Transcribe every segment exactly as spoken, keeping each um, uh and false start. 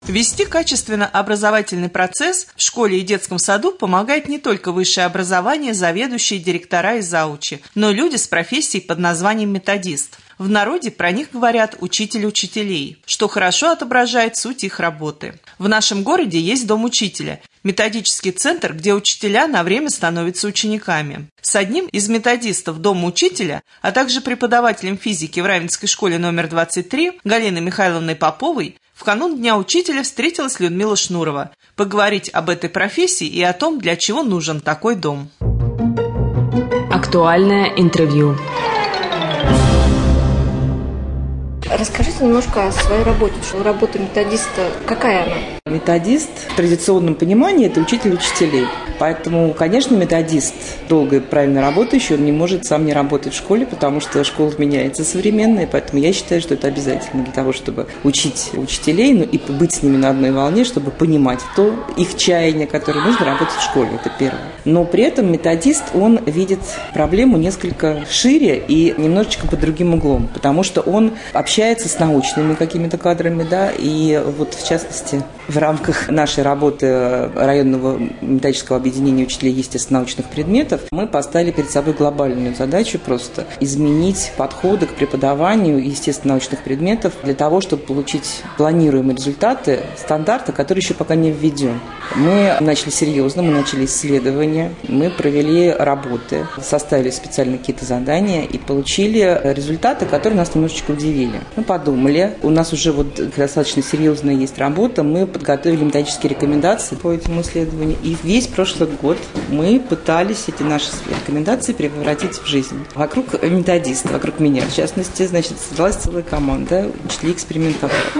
Вести качественно образовательный процесс в школе и детском саду помогает не только высшее образование, заведующие, директора и заучи, но и люди с профессией под названием методист. В народе про них говорят «учитель учителей», что хорошо отображает суть их работы. В нашем городе есть дом учителя, методический центр, где учителя на время становятся учениками. С одним из методистов дома учителя, а также преподавателем физики в Равенской школе номер двадцать три Галиной Михайловной Поповой в канун Дня учителя встретилась Людмила Шнурова. Поговорить об этой профессии и о том, для чего нужен такой дом. Актуальное интервью. Расскажите немножко о своей работе. Что работа методиста, какая она? Методист в традиционном понимании – это учитель учителей. Поэтому, конечно, методист, долго и правильно работающий, он не может сам не работать в школе, потому что школа меняется современная, поэтому я считаю, что это обязательно для того, чтобы учить учителей, ну и быть с ними на одной волне, чтобы понимать то, их чаяние, которое нужно работать в школе, это первое. Но при этом методист, он видит проблему несколько шире и немножечко под другим углом, потому что он общается с научными какими-то кадрами, да, и вот в частности в рамках нашей работы районного методического объединения учителей естественно-научных предметов мы поставили перед собой глобальную задачу просто изменить подходы к преподаванию естественно-научных предметов для того, чтобы получить планируемые результаты стандарта, который еще пока не введен. Мы начали серьезно, мы начали исследования, мы провели работы, составили специально какие-то задания и получили результаты, которые нас немножечко удивили. Мы подумали, у нас уже вот достаточно серьезная есть работа, мы подготовили методические рекомендации по этим исследованиям, и весь прошлый год мы пытались эти наши рекомендации превратить в жизнь. Вокруг методиста, вокруг меня, в частности, значит, создалась целая команда учителей-экспериментаторов.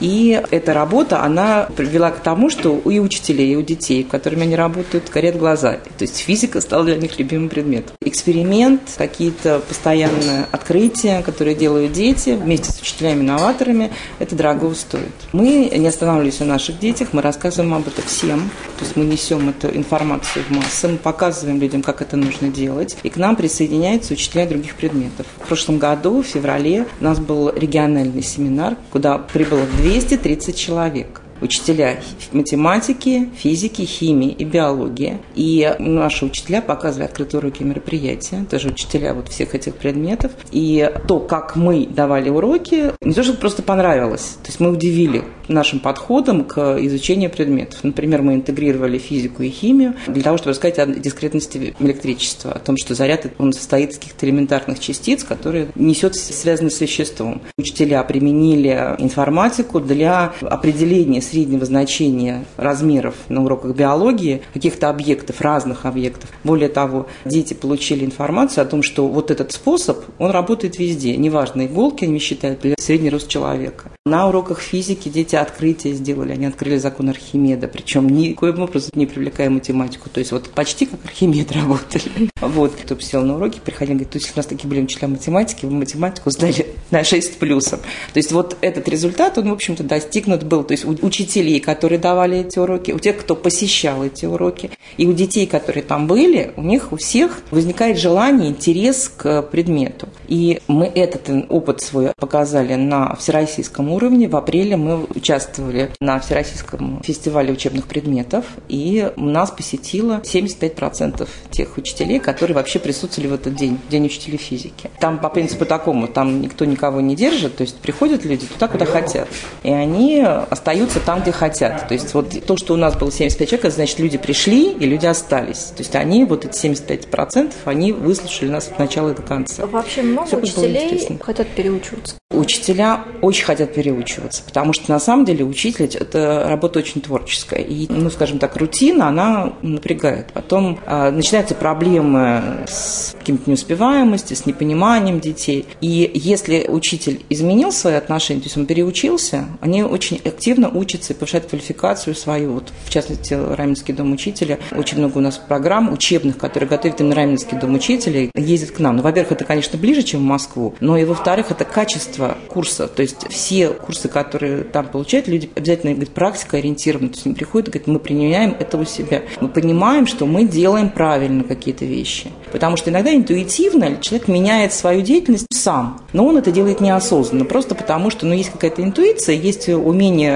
И эта работа, она привела к тому, что и у учителей, и у детей, с которыми они работают, горят глаза. То есть физика стала для них любимым предметом. Эксперимент, какие-то постоянные открытия, которые делают дети вместе с учителями-новаторами, это дорого стоит. Мы не останавливались на наших детях, мы рассказываем об этом всем. То есть мы несем эту информацию в массы, мы показываем людям, как это нужно делать. И к нам присоединяются учителя других предметов. В прошлом году, в феврале, у нас был региональный семинар, куда прибыло двести тридцать человек. Учителя математики, физики, химии и биологии. И наши учителя показывали открытые уроки и мероприятия, тоже учителя вот всех этих предметов. И то, как мы давали уроки, не то, что просто понравилось. То есть мы удивили нашим подходом к изучению предметов. Например, мы интегрировали физику и химию для того, чтобы рассказать о дискретности электричества, о том, что заряд он состоит из каких-то элементарных частиц, которые несет связаны с веществом. Учителя применили информатику для определения среднего значения размеров на уроках биологии каких-то объектов, разных объектов. Более того, дети получили информацию о том, что вот этот способ, он работает везде. Неважно, иголки они считают или средний рост человека. На уроках физики дети открытие сделали. Они открыли закон Архимеда, причем никоим образом не привлекая математику. То есть вот почти как Архимед работали. Вот, кто сел на уроки, приходил, говорит, то есть у нас такие были учителя математики, вы математику сдали на шесть плюсом. То есть вот этот результат, он, в общем-то, достигнут был. То есть у учителей, которые давали эти уроки, у тех, кто посещал эти уроки, и у детей, которые там были, у них у всех возникает желание, интерес к предмету. И мы этот опыт свой показали на всероссийском уровне. В апреле мы участвовали на Всероссийском фестивале учебных предметов, и нас посетило семьдесят пять процентов тех учителей, которые вообще присутствовали в этот день, День учителей физики. Там по принципу такому, там никто никого не держит, то есть приходят люди туда, куда хотят, и они остаются там, где хотят. То есть вот то, что у нас было семьдесят пять человек, это значит, люди пришли и люди остались. То есть они, вот эти семьдесят пять процентов, они выслушали нас от начала и до конца. Вообще много Все учителей хотят переучиваться? Учителя очень хотят переучиваться, потому что на самом деле учитель – это работа очень творческая. И, ну, скажем так, рутина, она напрягает. Потом э, начинаются проблемы с каким-то неуспеваемостью, с непониманием детей. И если учитель изменил свои отношения, то есть он переучился, они очень активно учатся и повышают квалификацию свою. Вот, в частности, Раменский дом учителя. Очень много у нас программ учебных, которые готовят именно Раменский дом учителя, ездят к нам. Ну, во-первых, это, конечно, ближе, чем в Москву, но и, во-вторых, это качество курса. То есть все курсы, которые там получают, люди обязательно, говорят, практика ориентированы. То есть они приходят и говорят, мы применяем это у себя. Мы понимаем, что мы делаем правильно какие-то вещи. Потому что иногда интуитивно человек меняет свою деятельность сам, но он это делает неосознанно, просто потому что ну, есть какая-то интуиция, есть умение работать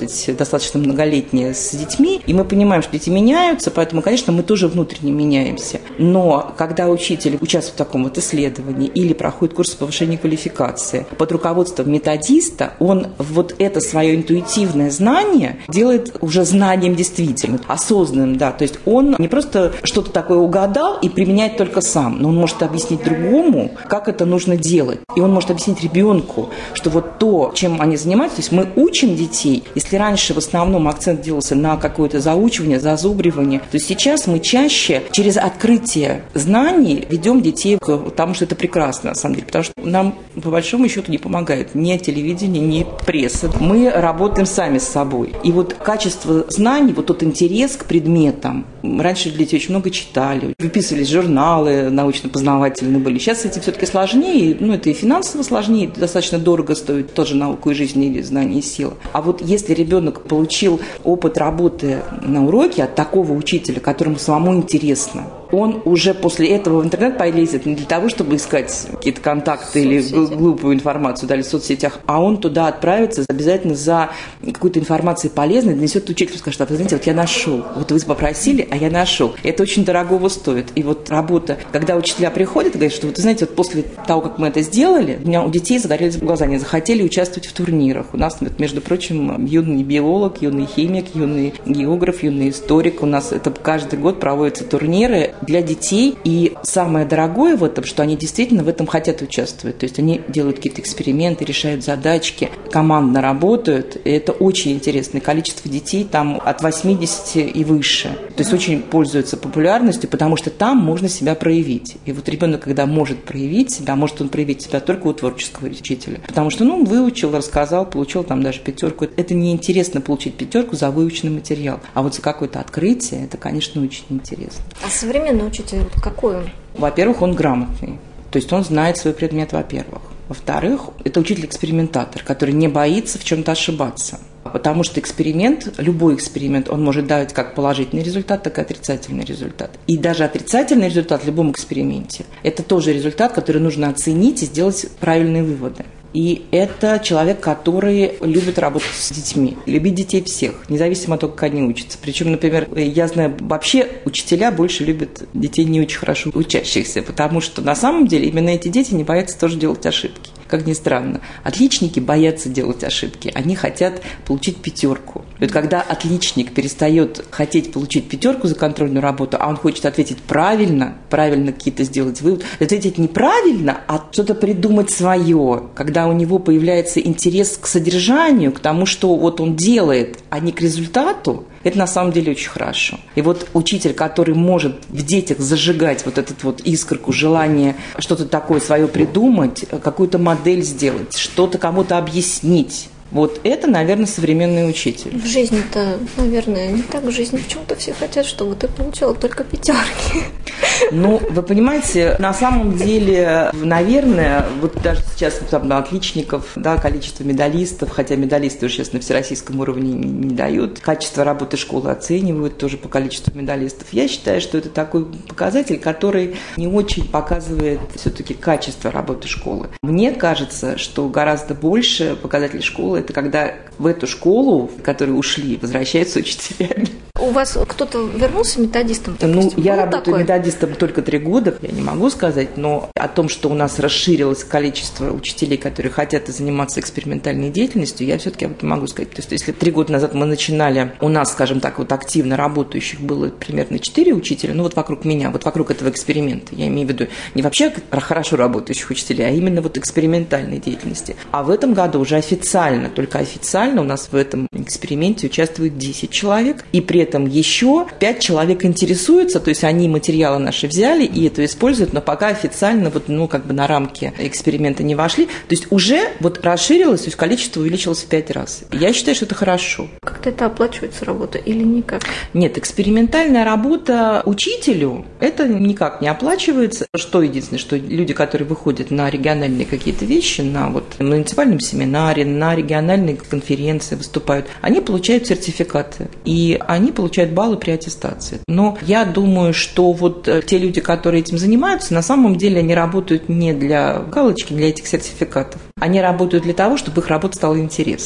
работать достаточно многолетние с детьми, и мы понимаем, что дети меняются, поэтому, конечно, мы тоже внутренне меняемся. Но когда учитель участвует в таком вот исследовании или проходит курс повышения квалификации под руководством методиста, он вот это свое интуитивное знание делает уже знанием действительно, осознанным, да, то есть он не просто что-то такое угадал и применяет только сам, но он может объяснить другому, как это нужно делать. И он может объяснить ребенку, что вот то, чем они занимаются, то есть мы учим детей, если раньше в основном акцент делался на какое-то заучивание, зазубривание, то сейчас мы чаще через открытие знаний ведем детей к тому, что это прекрасно, на самом деле, потому что нам, по большому счету, не помогает ни телевидение, ни пресса. Мы работаем сами с собой. И вот качество знаний, вот тот интерес к предметам. Раньше дети очень много читали, выписывались журналы научно-познавательные были. Сейчас с этим все-таки сложнее, ну, это и финансово сложнее, достаточно дорого стоит тоже науку и жизнь или знание и сила. А вот если ребенок получил опыт работы на уроке от такого учителя, которому самому интересно, он уже после этого в интернет полезет не для того, чтобы искать какие-то контакты или глупую информацию, да, или в соцсетях, а он туда отправится обязательно за какой-то информацией полезной, донесет учителю и скажет: а вы знаете, вот я нашел, вот вы попросили, а я нашел. Это очень дорогого стоит. И вот работа, когда учителя приходят и говорят, что вот, вы знаете, вот после того, как мы это сделали, у меня у детей загорелись глаза, они захотели участвовать в турнирах. У нас, между прочим, юный биолог, юный химик, юный географ, юный историк. У нас это каждый год проводятся турниры для детей. И самое дорогое в этом, что они действительно в этом хотят участвовать. То есть они делают какие-то эксперименты, решают задачки, командно работают. И это очень интересное количество детей, там от восьмидесяти и выше. То есть очень пользуются популярностью, потому что там можно себя проявить. И вот ребенок, когда может проявить себя, может он проявить себя только у творческого учителя. Потому что, ну, выучил, рассказал, получил там даже пятерку. Это неинтересно получить пятерку за выученный материал. А вот за какое-то открытие, это, конечно, очень интересно. А современный учитель, какой он? Во-первых, он грамотный. То есть он знает свой предмет, во-первых. Во-вторых, это учитель-экспериментатор, который не боится в чем-то ошибаться. Потому что эксперимент, любой эксперимент, он может давать как положительный результат, так и отрицательный результат. И даже отрицательный результат в любом эксперименте – это тоже результат, который нужно оценить и сделать правильные выводы. И это человек, который любит работать с детьми, любит детей всех, независимо от того, как они учатся. Причем, например, я знаю, вообще учителя больше любят детей не очень хорошо учащихся, потому что на самом деле именно эти дети не боятся тоже делать ошибки. Как ни странно, отличники боятся делать ошибки, они хотят получить пятерку. И вот когда отличник перестает хотеть получить пятерку за контрольную работу, а он хочет ответить правильно, правильно какие-то сделать выводы, ответить неправильно, а что-то придумать свое, когда у него появляется интерес к содержанию, к тому, что вот он делает, а не к результату, это на самом деле очень хорошо. И вот учитель, который может в детях зажигать вот эту вот искорку, желание что-то такое свое придумать, какую-то модель сделать, что-то кому-то объяснить, вот это, наверное, современный учитель. В жизни-то, наверное, не так. В жизни почему-то все хотят, чтобы ты получала только пятерки. Ну, вы понимаете, на самом деле, наверное, вот даже сейчас там, на отличников, да, количество медалистов, хотя медалисты уже сейчас на всероссийском уровне не, не дают, качество работы школы оценивают тоже по количеству медалистов. Я считаю, что это такой показатель, который не очень показывает все-таки качество работы школы. Мне кажется, что гораздо больше показатель школы – это когда в эту школу, в которую ушли, возвращаются учителями. У вас кто-то вернулся методистом? Допустим, ну, я работаю такой? методистом только три года, я не могу сказать, но о том, что у нас расширилось количество учителей, которые хотят заниматься экспериментальной деятельностью, я все-таки об этом могу сказать. То есть, если три года назад мы начинали, у нас, скажем так, вот активно работающих было примерно четыре учителя, ну вот вокруг меня, вот вокруг этого эксперимента, я имею в виду не вообще хорошо работающих учителей, а именно вот экспериментальной деятельности. А в этом году уже официально, только официально у нас в этом эксперименте участвует десять человек, и при этом еще пять человек интересуются, то есть они материалы наши взяли и это используют, но пока официально вот, ну, как бы на рамки эксперимента не вошли. То есть уже вот расширилось, то есть количество увеличилось в пять раз. Я считаю, что это хорошо. Как-то это оплачивается работа или никак? Нет, экспериментальная работа учителю, это никак не оплачивается. Что единственное, что люди, которые выходят на региональные какие-то вещи, на вот муниципальном семинаре, на региональной конференции выступают, они получают сертификаты. И они получают баллы при аттестации. Но я думаю, что вот те люди, которые этим занимаются, на самом деле они работают не для галочки, для этих сертификатов. Они работают для того, чтобы их работа стала интересной.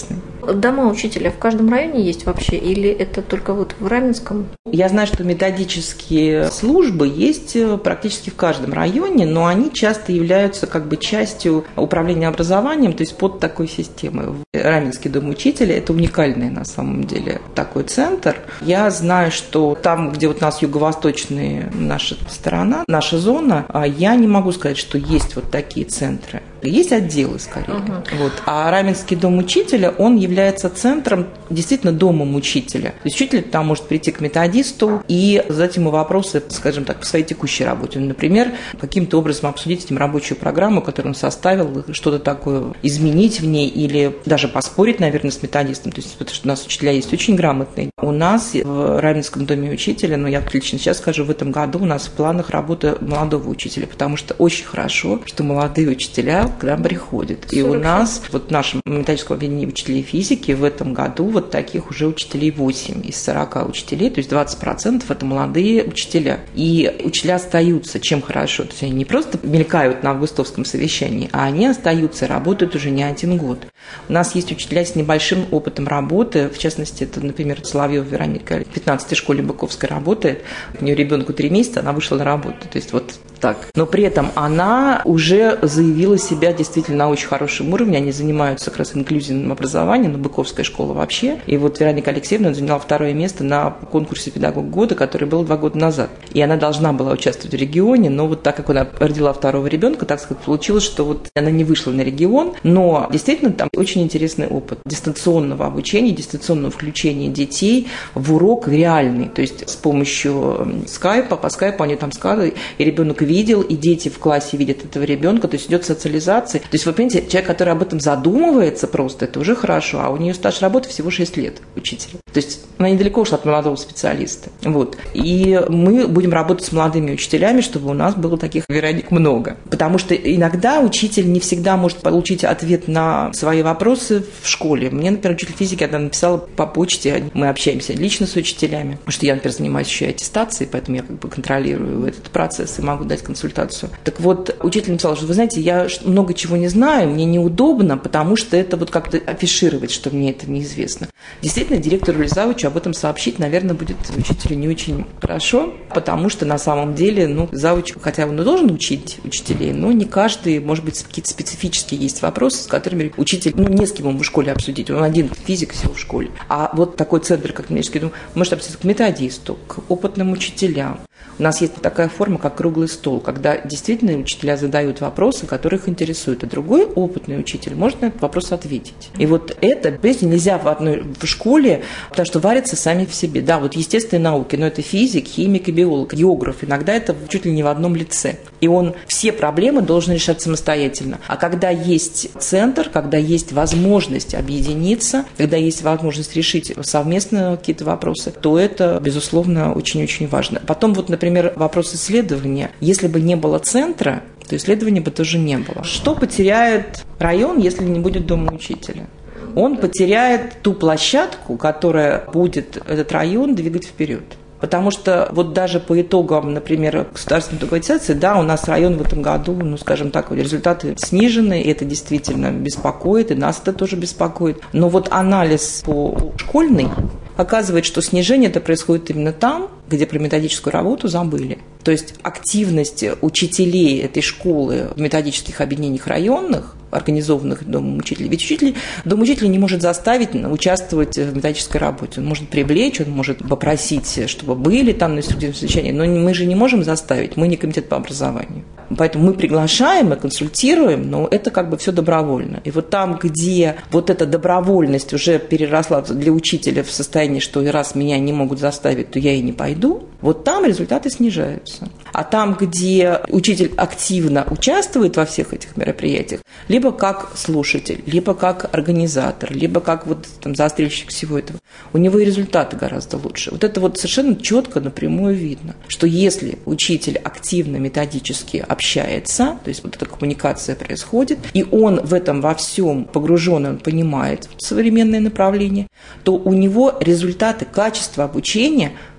дома учителя в каждом районе есть вообще, или это только вот в Раменском? Я знаю, что методические службы есть практически в каждом районе, но они часто являются как бы частью управления образованием, то есть под такой системой. Раменский дом учителя – это уникальный на самом деле такой центр. Я знаю, что там, где вот у нас юго-восточная наша сторона, наша зона, я не могу сказать, что есть вот такие центры. Есть отделы, скорее. Uh-huh. Вот. А Раменский дом учителя, он является центром, действительно, домом учителя. То есть учитель там может прийти к методисту и задать ему вопросы, скажем так, по своей текущей работе. Например, каким-то образом обсудить с ним рабочую программу, которую он составил, что-то такое изменить в ней или даже поспорить, наверное, с методистом. То есть, потому что у нас учителя есть очень грамотные. У нас в Раменском доме учителя, ну, я лично сейчас скажу, в этом году у нас в планах работа молодого учителя, потому что очень хорошо, что молодые учителя к нам приходят. И у нас, вот в нашем методическом объединении учителей физики в этом году вот таких уже учителей восемь из сорока учителей, то есть двадцать процентов это молодые учителя. И учителя остаются, чем хорошо. То есть они не просто мелькают на августовском совещании, а они остаются и работают уже не один год. У нас есть учителя с небольшим опытом работы, в частности, это, например, Соловьева Вероника, в пятнадцатой школе Быковской работает, у нее ребенку три месяца, она вышла на работу. То есть вот так. Но при этом она уже заявила себя действительно на очень хорошем уровне. Они занимаются как раз инклюзивным образованием, но Быковская школа вообще. И вот Вероника Алексеевна заняла второе место на конкурсе «Педагог года», который был два года назад. И она должна была участвовать в регионе, но вот так как она родила второго ребенка, так сказать, получилось, что вот она не вышла на регион. Но действительно там очень интересный опыт дистанционного обучения, дистанционного включения детей в урок реальный. То есть с помощью скайпа, по скайпу они там сказали, и ребенок видел, и дети в классе видят этого ребенка, то есть идет социализация. То есть, вы понимаете, человек, который об этом задумывается просто, это уже хорошо, а у нее стаж работы всего шесть лет учителя. То есть она недалеко ушла от молодого специалиста. Вот. И мы будем работать с молодыми учителями, чтобы у нас было таких Вероник много. Потому что иногда учитель не всегда может получить ответ на свои вопросы в школе. Мне, например, учитель физики, она написала по почте, мы общаемся лично с учителями, потому что я, например, занимаюсь еще и аттестацией, поэтому я как бы контролирую этот процесс и могу дать консультацию. Так вот, учитель написал, что, вы знаете, я много чего не знаю, мне неудобно, потому что это вот как-то афишировать, что мне это неизвестно. Действительно, директору или завучу об этом сообщить, наверное, будет учителю не очень хорошо, потому что на самом деле, ну, завуч, хотя он и должен учить учителей, но не каждый, может быть, какие-то специфические есть вопросы, с которыми учитель, ну, не с кем ему в школе обсудить, он один физик всего в школе. А вот такой центр, как методический дом, может обратиться к методисту, к опытным учителям. У нас есть такая форма, как круглый стол, когда действительно учителя задают вопросы, которые их интересуют, а другой опытный учитель может на этот вопрос ответить. И вот это, понимаете, нельзя в одной в школе, потому что варятся сами в себе. Да, вот естественные науки, но это физик, химик и биолог, географ, иногда это чуть ли не в одном лице. И он все проблемы должен решать самостоятельно. А когда есть центр, когда есть возможность объединиться, когда есть возможность решить совместно какие-то вопросы, то это, безусловно, очень-очень важно. Потом вот, например, вопрос исследования. Если бы не было центра, то исследования бы тоже не было. Что потеряет район, если не будет дома учителя? Он потеряет ту площадку, которая будет этот район двигать вперед. Потому что вот даже по итогам, например, государственной итоговой аттестации, да, у нас район в этом году, ну, скажем так, результаты снижены, и это действительно беспокоит, и нас это тоже беспокоит. Но вот анализ по школьный показывает, что снижение это происходит именно там, где про методическую работу забыли. То есть активность учителей этой школы в методических объединениях районных, организованных Домом учителей. Ведь учитель, Дом учителя не может заставить участвовать в методической работе. Он может привлечь, он может попросить, чтобы были там на инструктивном совещании, но мы же не можем заставить, мы не комитет по образованию. Поэтому мы приглашаем и консультируем, но это как бы все добровольно. И вот там, где вот эта добровольность уже переросла для учителя в состоянии, что и раз меня не могут заставить, то я и не пойду, вот там результаты снижаются. А там, где учитель активно участвует во всех этих мероприятиях, либо как слушатель, либо как организатор, либо как вот там застрельщик всего этого, у него и результаты гораздо лучше. Вот это вот совершенно четко напрямую видно, что если учитель активно, методически общается, то есть вот эта коммуникация происходит, и он в этом во всем погружен, он понимает современное направление, то у него результаты, качество обучения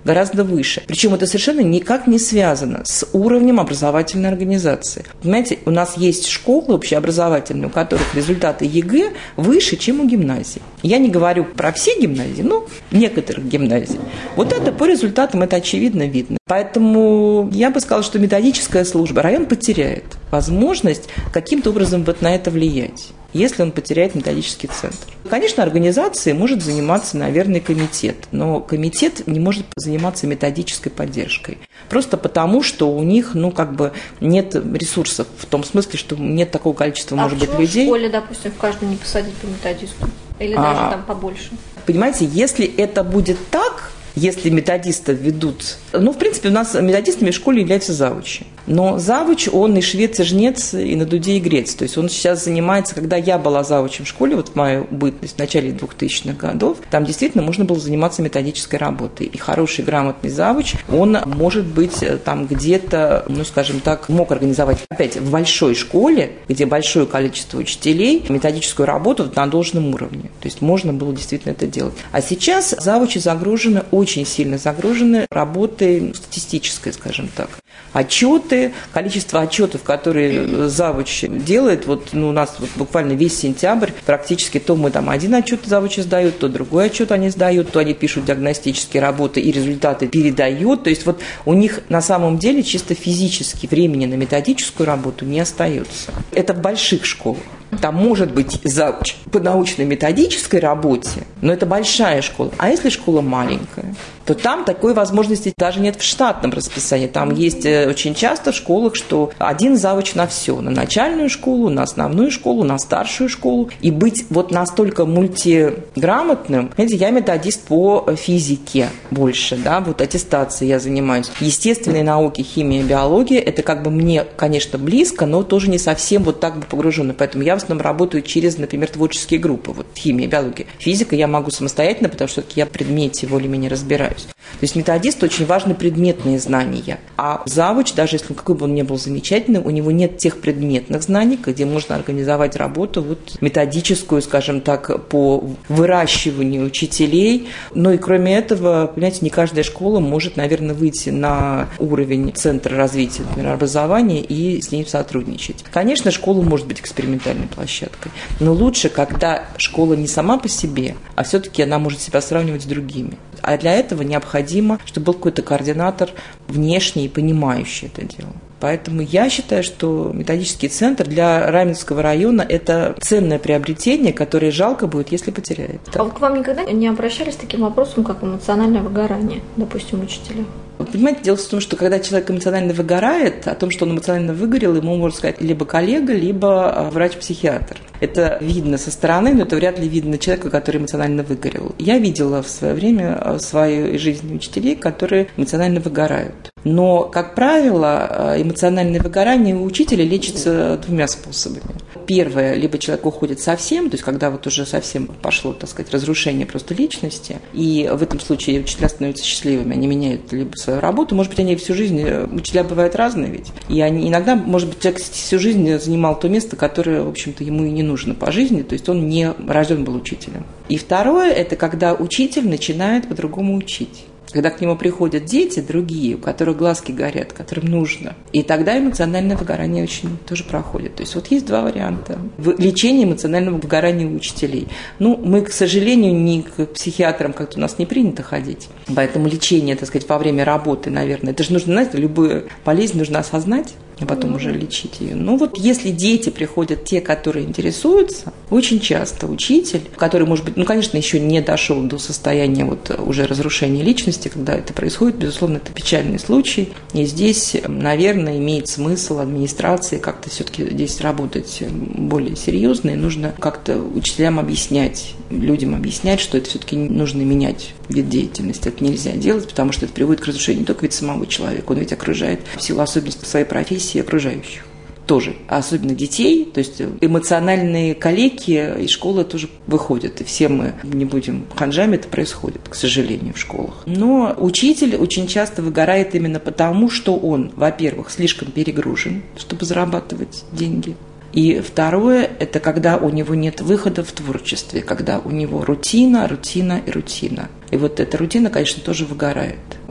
гораздо выше. Причем это совершенно никак не связано с уровнем образовательной организации. Понимаете, у нас есть школы общеобразовательные, у которых результаты ЕГЭ выше, чем у гимназий. Я не говорю про все гимназии, но некоторых гимназий. Вот это по результатам, это очевидно видно. Поэтому я бы сказала, что методическая служба, район потеряет возможность каким-то образом вот на это влиять, если он потеряет методический центр. Конечно, организацией может заниматься, наверное, комитет, но комитет не может заниматься методической поддержкой. Просто потому, что у них, ну, как бы нет ресурсов, в том смысле, что нет такого количества, а может быть, людей. А в школе, допустим, в каждую не посадить по методисту? Или даже а, там побольше? Понимаете, если это будет так, если методистов ведут... Ну, в принципе, у нас методистами в школе являются завучи. Но завуч, он и швец, и жнец, и на дуде, и грец. То есть он сейчас занимается... Когда я была завучем в школе, вот в мою бытность, в начале двухтысячных годов, там действительно можно было заниматься методической работой. И хороший, грамотный завуч, он может быть там где-то, ну, скажем так, мог организовать, опять, в большой школе, где большое количество учителей, методическую работу на должном уровне. То есть можно было действительно это делать. А сейчас завучи загружены, очень сильно загружены работой статистической, скажем так. Отчеты, количество отчетов, которые завуч делает, вот ну, у нас вот буквально весь сентябрь, практически то мы там один отчет завучи сдают, то другой отчет они сдают, то они пишут диагностические работы и результаты передают. То есть вот у них на самом деле чисто физически времени на методическую работу не остается. Это в больших школах. Там может быть завуч по научно-методической работе, но это большая школа. А если школа маленькая, то там такой возможности даже нет в штатном расписании. Там есть очень часто в школах, что один завуч на все. На начальную школу, на основную школу, на старшую школу. И быть вот настолько мультиграмотным, знаете, я методист по физике больше, да, вот аттестацией я занимаюсь. Естественные науки, химия, биология, это как бы мне, конечно, близко, но тоже не совсем вот так бы погружена. Поэтому я в основном работаю через, например, творческие группы. Вот химия, биология. Физика я могу самостоятельно, потому что я в предмете более-менее разбираюсь. То есть методист очень важны предметные знания. А завуч, даже если какой бы он ни был замечательный, у него нет тех предметных знаний, где можно организовать работу вот, методическую, скажем так, по выращиванию учителей. Но и кроме этого, понимаете, не каждая школа может, наверное, выйти на уровень центра развития, например, образования и с ней сотрудничать. Конечно, школа может быть экспериментальной площадкой, но лучше, когда школа не сама по себе, а все-таки она может себя сравнивать с другими. А для этого необходимо, чтобы был какой-то координатор внешний, понимающий это дело. Поэтому я считаю, что методический центр для Раменского района – это ценное приобретение, которое жалко будет, если потеряет. А вот к вам никогда не обращались с таким вопросом, как эмоциональное выгорание, допустим, учителя? Понимаете, дело в том, что когда человек эмоционально выгорает, о том, что он эмоционально выгорел, ему может сказать либо коллега, либо врач-психиатр. Это видно со стороны, но это вряд ли видно человека, который эмоционально выгорел. Я видела в свое время в своей жизни учителей, которые эмоционально выгорают. Но, как правило, эмоциональное выгорание у учителя лечится двумя способами. Первое, либо человек уходит совсем, то есть когда вот уже совсем пошло, так сказать, разрушение просто личности, и в этом случае учителя становятся счастливыми, они меняют либо свою работу, может быть, они всю жизнь, учителя бывают разные ведь, и они иногда, может быть, человек всю жизнь занимал то место, которое, в общем-то, ему и не нужно по жизни, то есть он не рожден был учителем. И второе, это когда учитель начинает по-другому учить. Когда к нему приходят дети другие, у которых глазки горят, которым нужно. И тогда эмоциональное выгорание очень тоже проходит. То есть вот есть два варианта. Лечение эмоционального выгорания у учителей. Ну, мы, к сожалению, не к психиатрам как-то у нас не принято ходить. Поэтому лечение, так сказать, во время работы, наверное, это же нужно, знаете, любую болезнь нужно осознать, а потом уже лечить ее. Ну вот если дети приходят, те, которые интересуются, очень часто учитель, который, может быть, ну, конечно, еще не дошел до состояния вот уже разрушения личности, когда это происходит, безусловно, это печальный случай. И здесь, наверное, имеет смысл администрации как-то все-таки здесь работать более серьезно, и нужно как-то учителям объяснять, людям объяснять, что это все-таки нужно менять вид деятельности. Это нельзя делать, потому что это приводит к разрушению не только ведь самого человека, он ведь окружает в силу особенностей своей профессии окружающих тоже, а особенно детей, то есть эмоциональные калеки из школы тоже выходят, и все мы не будем ханжами, это происходит, к сожалению, в школах. Но учитель очень часто выгорает именно потому, что он, во-первых, слишком перегружен, чтобы зарабатывать деньги. И второе, это когда у него нет выхода в творчестве, когда у него рутина, рутина и рутина. И вот эта рутина, конечно, тоже выгорает.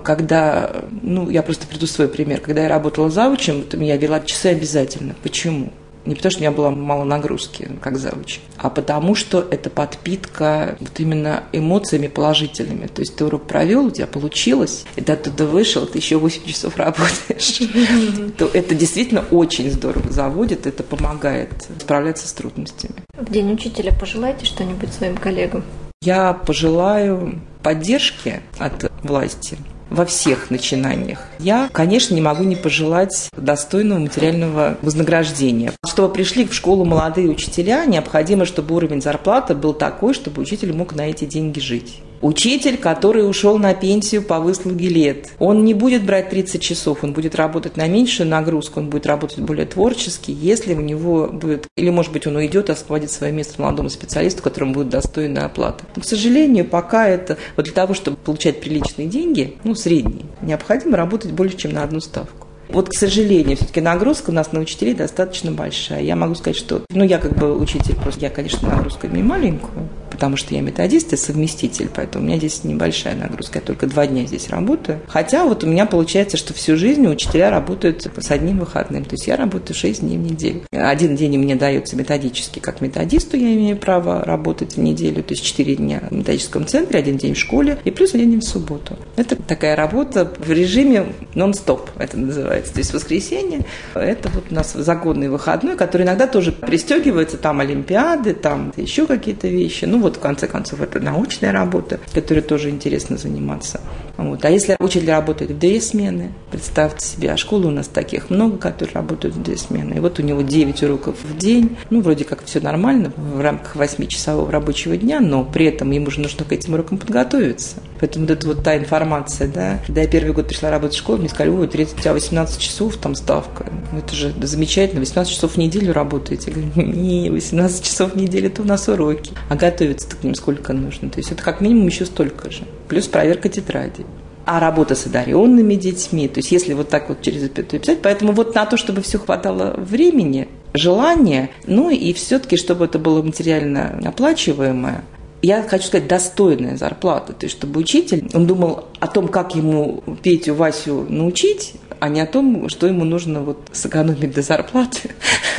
когда, ну, я просто приведу свой пример, когда я работала завучем, то я вела часы обязательно. Почему? Не потому, что у меня было мало нагрузки, как завуч, а потому, что это подпитка вот именно эмоциями положительными. То есть ты урок провел, у тебя получилось, и ты оттуда вышел, ты еще восемь часов работаешь. То это действительно очень здорово заводит, это помогает справляться с трудностями. В День учителя пожелайте что-нибудь своим коллегам? Я пожелаю поддержки от власти во всех начинаниях. Я, конечно, не могу не пожелать достойного материального вознаграждения. Чтобы пришли в школу молодые учителя, необходимо, чтобы уровень зарплаты был такой, чтобы учитель мог на эти деньги жить. Учитель, который ушел на пенсию по выслуге лет, он не будет брать тридцать часов, он будет работать на меньшую нагрузку, он будет работать более творчески, если у него будет, или, может быть, он уйдет и освободит свое место молодому специалисту, которому будет достойная оплата. Но, к сожалению, пока это, вот для того, чтобы получать приличные деньги, ну, средние, необходимо работать больше, чем на одну ставку. Вот, к сожалению, все-таки нагрузка у нас на учителей достаточно большая. Я могу сказать, что, ну, я как бы учитель, просто я, конечно, нагрузку имею маленькую, потому что я методист и совместитель, поэтому у меня здесь небольшая нагрузка, я только два дня здесь работаю. Хотя вот у меня получается, что всю жизнь учителя работают с одним выходным, то есть я работаю шесть дней в неделю. Один день мне дается методически, как методисту я имею право работать в неделю, то есть четыре дня в методическом центре, один день в школе и плюс один день в субботу. Это такая работа в режиме нон-стоп, это называется. То есть воскресенье – это вот у нас законный выходной, который иногда тоже пристегивается, там олимпиады, там еще какие-то вещи. Ну вот, в конце концов, это научная работа, которой тоже интересно заниматься. Вот. А если учитель работает в две смены, представьте себе, а школы у нас таких много, которые работают в две смены. И вот у него девять уроков в день, ну вроде как все нормально в рамках восьмичасового рабочего дня, но при этом ему же нужно к этим урокам подготовиться. Поэтому вот это вот та информация, да. Когда я первый год пришла работать в школу, мне сказали: ой, тридцать, у тебя восемнадцать часов там ставка. Ну, это же замечательно, восемнадцать часов в неделю работаете. Я говорю: не, восемнадцать часов в неделю – это у нас уроки. А готовиться-то к ним сколько нужно? То есть это как минимум еще столько же. Плюс проверка тетради. А работа с одаренными детьми, то есть если вот так вот через запятую писать, поэтому вот на то, чтобы все хватало времени, желания, ну и все-таки, чтобы это было материально оплачиваемое, я хочу сказать, достойная зарплата. То есть, чтобы учитель, он думал о том, как ему Петю, Васю научить, а не о том, что ему нужно вот сэкономить до зарплаты,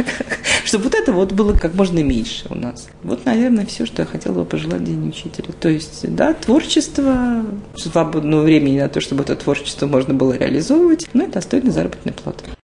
чтобы вот это вот было как можно меньше у нас. Вот, наверное, все, что я хотела бы пожелать День учителя. То есть, да, творчество, свободного времени на то, чтобы это творчество можно было реализовывать, ну и достойная заработная плата.